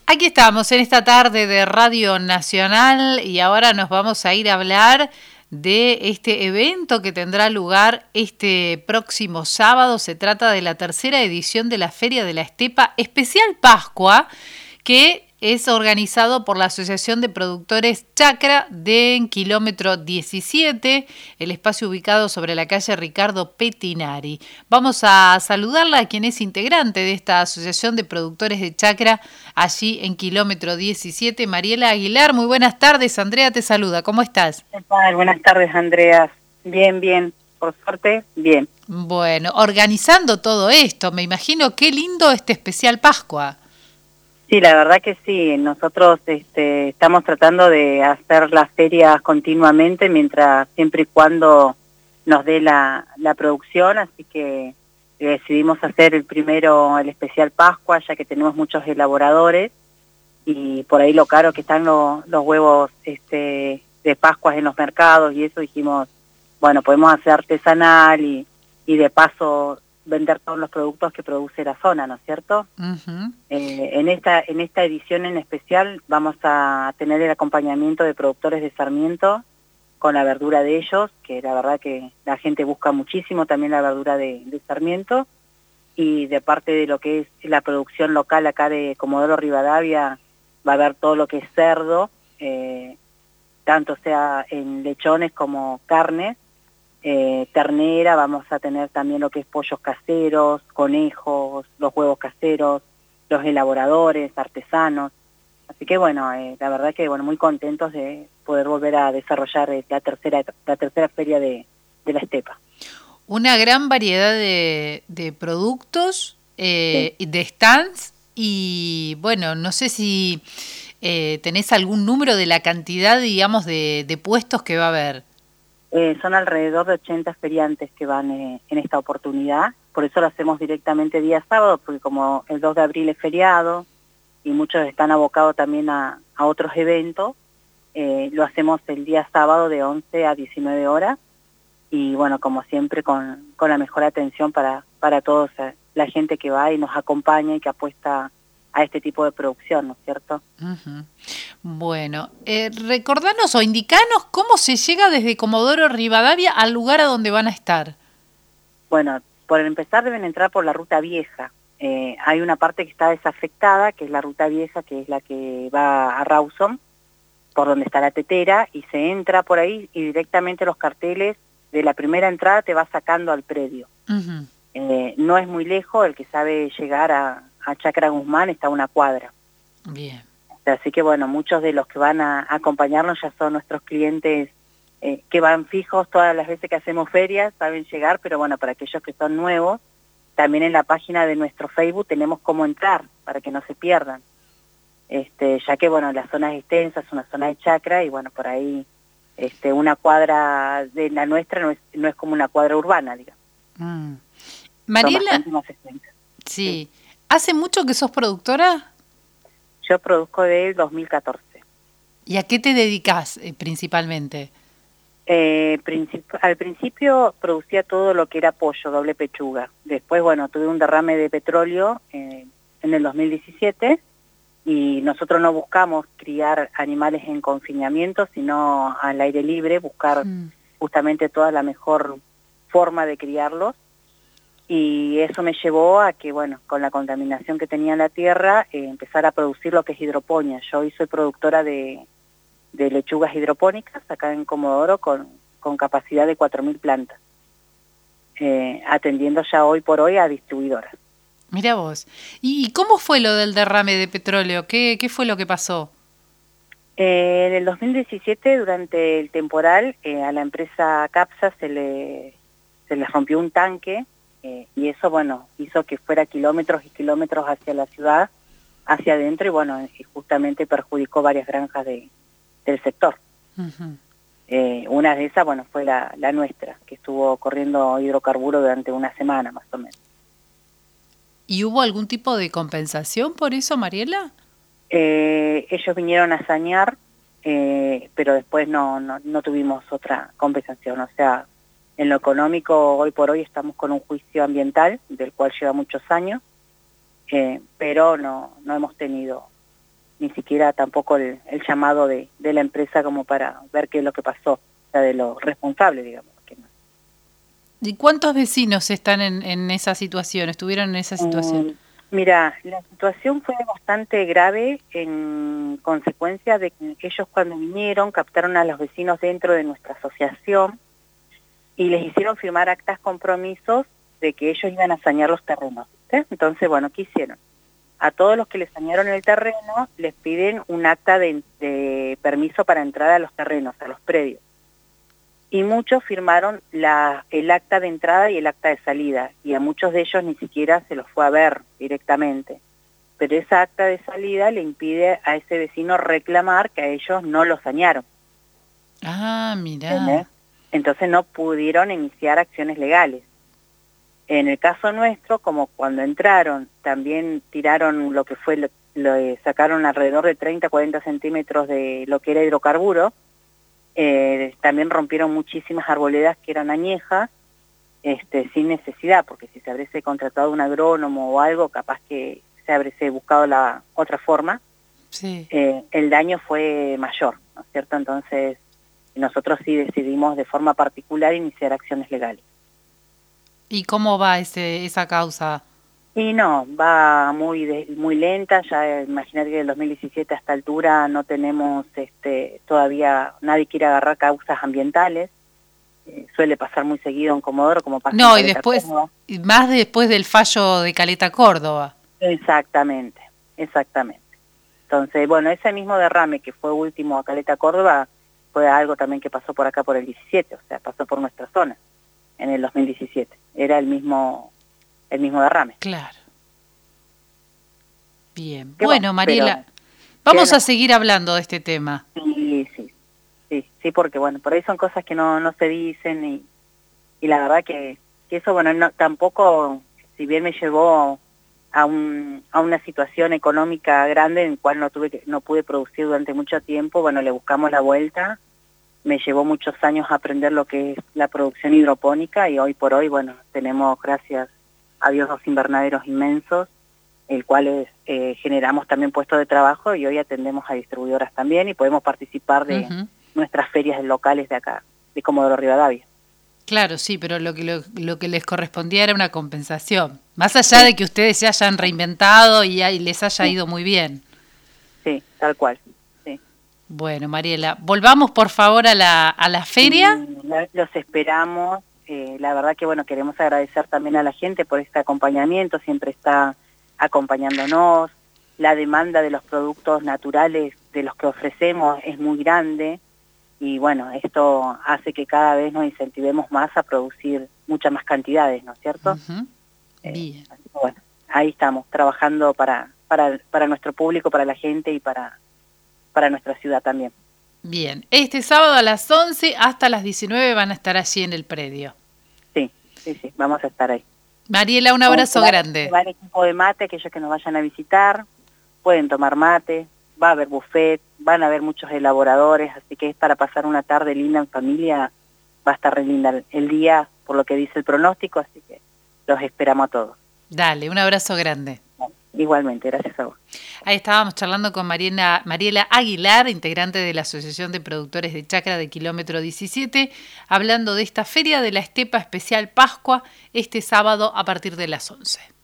Aquí estamos en esta tarde de Radio Nacional y ahora nos vamos a ir a hablar de este evento que tendrá lugar este próximo sábado. Se trata de la tercera edición de la Feria de la Estepa Especial Pascua, que es organizado por la Asociación de Productores Chacra de Kilómetro 17, el espacio ubicado sobre la calle Ricardo Pettinari. Vamos a saludarla a quien es integrante de esta Asociación de Productores de Chacra allí en Kilómetro 17, Mariela Aguilar. Muy buenas tardes, Andrea te saluda, ¿cómo estás? ¿Qué tal? Buenas tardes, Andrea. Bien, bien. Por suerte, bien. Bueno, organizando todo esto, me imagino qué lindo este especial Pascua. Sí, la verdad que sí. Nosotros estamos tratando de hacer las ferias continuamente, siempre y cuando nos dé la producción, así que decidimos hacer el especial Pascua, ya que tenemos muchos elaboradores, y por ahí lo caro que están los huevos de Pascuas en los mercados, y eso dijimos, bueno, podemos hacer artesanal y de paso vender todos los productos que produce la zona, ¿no es cierto? Uh-huh. En esta edición en especial vamos a tener el acompañamiento de productores de Sarmiento con la verdura de ellos, que la verdad que la gente busca muchísimo también la verdura de Sarmiento, y de parte de lo que es la producción local acá de Comodoro Rivadavia va a haber todo lo que es cerdo, tanto sea en lechones como carne, ternera, vamos a tener también lo que es pollos caseros, conejos, los huevos caseros, los elaboradores, artesanos. Así que bueno, la verdad que bueno, muy contentos de poder volver a desarrollar la tercera feria de la Estepa. Una gran variedad de productos, Sí. de stands y bueno, no sé si tenés algún número de la cantidad, digamos, de puestos que va a haber. Son alrededor de 80 feriantes que van en esta oportunidad, por eso lo hacemos directamente día sábado, porque como el 2 de abril es feriado y muchos están abocados también a otros eventos, lo hacemos el día sábado de 11 a 19 horas, y bueno, como siempre con la mejor atención para todos, la gente que va y nos acompaña y que apuesta a este tipo de producción, ¿no es cierto? Uh-huh. Bueno, recordanos o indicanos cómo se llega desde Comodoro Rivadavia al lugar a donde van a estar. Bueno, por empezar deben entrar por la ruta vieja. Hay una parte que está desafectada, que es la ruta vieja, que es la que va a Rawson, por donde está la tetera, y se entra por ahí y directamente los carteles de la primera entrada te va sacando al predio. Uh-huh. No es muy lejos, el que sabe llegar a Chacra Guzmán está a una cuadra. Bien. Así que bueno, muchos de los que van a acompañarnos ya son nuestros clientes que van fijos todas las veces que hacemos ferias, saben llegar, pero bueno, para aquellos que son nuevos, también en la página de nuestro Facebook tenemos cómo entrar, para que no se pierdan. Ya que bueno, la zona es extensa, es una zona de chacra, y bueno, por ahí una cuadra de la nuestra no es como una cuadra urbana, digamos. Mm. Son Mariela, bastante más extensas. sí. ¿Hace mucho que sos productora? Yo produzco del 2014. ¿Y a qué te dedicás principalmente? Al principio producía todo lo que era pollo, doble pechuga. Después, bueno, tuve un derrame de petróleo en el 2017, y nosotros no buscamos criar animales en confinamiento, sino al aire libre, buscar justamente toda la mejor forma de criarlos. Y eso me llevó a que, bueno, con la contaminación que tenía la tierra, empezar a producir lo que es hidroponía. Yo hoy soy productora de lechugas hidropónicas acá en Comodoro con capacidad de 4.000 plantas, atendiendo ya hoy por hoy a distribuidoras. Mira vos. ¿Y cómo fue lo del derrame de petróleo? ¿Qué fue lo que pasó? En el 2017, durante el temporal, a la empresa Capsa se le rompió un tanque, y eso, bueno, hizo que fuera kilómetros y kilómetros hacia la ciudad, hacia adentro, y bueno, justamente perjudicó varias granjas del sector. Uh-huh. Una de esas, bueno, fue la nuestra, que estuvo corriendo hidrocarburo durante una semana más o menos. ¿Y hubo algún tipo de compensación por eso, Mariela? Ellos vinieron a sanear, pero después no tuvimos otra compensación. O sea, en lo económico, hoy por hoy estamos con un juicio ambiental, del cual lleva muchos años, pero no hemos tenido ni siquiera tampoco el llamado de la empresa como para ver qué es lo que pasó, o sea, de lo responsable, digamos. Que no. ¿Y cuántos vecinos están en esa situación, estuvieron en esa situación? Mira, la situación fue bastante grave en consecuencia de que ellos cuando vinieron captaron a los vecinos dentro de nuestra asociación y les hicieron firmar actas compromisos de que ellos iban a sanear los terrenos. ¿Sí? Entonces, bueno, ¿qué hicieron? A todos los que les sanearon el terreno les piden un acta de permiso para entrar a los terrenos, a los predios. Y muchos firmaron el acta de entrada y el acta de salida, y a muchos de ellos ni siquiera se los fue a ver directamente. Pero esa acta de salida le impide a ese vecino reclamar que a ellos no lo sanearon. Ah, mirá. ¿Entendés? Entonces no pudieron iniciar acciones legales. En el caso nuestro, como cuando entraron, también tiraron lo que fue, sacaron alrededor de 30, 40 centímetros de lo que era hidrocarburo, también rompieron muchísimas arboledas que eran añejas, sin necesidad, porque si se hubiese contratado un agrónomo o algo, capaz que se hubiese buscado la otra forma, sí. El daño fue mayor, ¿no es cierto? Entonces, nosotros sí decidimos de forma particular iniciar acciones legales. ¿Y cómo va esa causa? Y no, va muy lenta, ya imagínate que del 2017 a esta altura no tenemos todavía, nadie quiere agarrar causas ambientales, suele pasar muy seguido en Comodoro como pasa en No, y Caleta, después, Córdoba. más después del fallo de Caleta Córdoba. Exactamente. Entonces, bueno, ese mismo derrame que fue último a Caleta Córdoba fue algo también que pasó por acá por el 17, o sea, pasó por nuestra zona en el 2017, era el mismo derrame. Claro. Bien. Qué Bueno, Mariela, vamos a seguir hablando de este tema. Sí, porque bueno, por ahí son cosas que no se dicen y la verdad que eso, bueno, no, tampoco, si bien me llevó a una situación económica grande en cual no pude producir durante mucho tiempo, bueno, le buscamos la vuelta, me llevó muchos años aprender lo que es la producción hidropónica y hoy por hoy, bueno, tenemos, gracias a Dios, 2 invernaderos inmensos, el cual generamos también puestos de trabajo y hoy atendemos a distribuidoras también y podemos participar de nuestras ferias locales de acá, de Comodoro Rivadavia. Claro, sí, pero lo que les correspondía era una compensación, más allá de que ustedes se hayan reinventado y les haya ido muy bien. Sí, tal cual. Sí. Bueno, Mariela, volvamos por favor a la feria. Los esperamos. La verdad que bueno, queremos agradecer también a la gente por este acompañamiento, siempre está acompañándonos, la demanda de los productos naturales de los que ofrecemos es muy grande y bueno, esto hace que cada vez nos incentivemos más a producir muchas más cantidades, ¿no es cierto? Bien. Así que bueno, ahí estamos, trabajando para nuestro público, para la gente y para nuestra ciudad también. Bien, este sábado a las 11 hasta las 19 van a estar allí en el predio. Sí, vamos a estar ahí. Mariela, un abrazo grande. Va el equipo de mate, aquellos que nos vayan a visitar, pueden tomar mate, va a haber buffet, van a haber muchos elaboradores, así que es para pasar una tarde linda en familia, va a estar re linda el día, por lo que dice el pronóstico, así que los esperamos a todos. Dale, un abrazo grande. Igualmente, gracias a vos. Ahí estábamos charlando con Mariela Aguilar, integrante de la Asociación de Productores de Chacra de Kilómetro 17, hablando de esta Feria de la Estepa Especial Pascua este sábado a partir de las 11.